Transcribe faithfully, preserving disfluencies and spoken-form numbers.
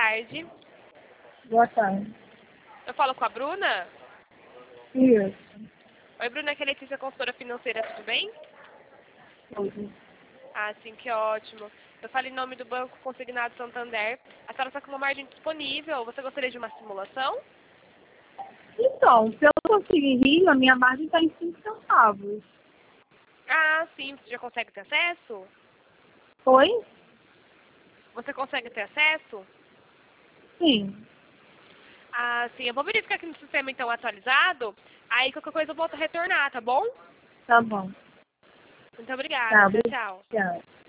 tarde. Boa tarde. Eu falo com a Bruna? Isso. Oi, Bruna, aqui é a Letícia, consultora financeira, tudo bem? Tudo. Ah, sim, que ótimo. Eu falo em nome do Banco Consignado Santander. A senhora está com uma margem disponível. Você gostaria de uma simulação? Então, pelo que eu consegui, a minha margem está em cinco centavos. Ah, sim. Você já consegue ter acesso? Foi? Você consegue ter acesso? Sim. Ah, sim. Eu vou verificar aqui no sistema, então, atualizado. Aí, qualquer coisa eu volto a retornar, tá bom? Tá bom. Muito obrigada. Tá, Tchau, tchau. obrigada.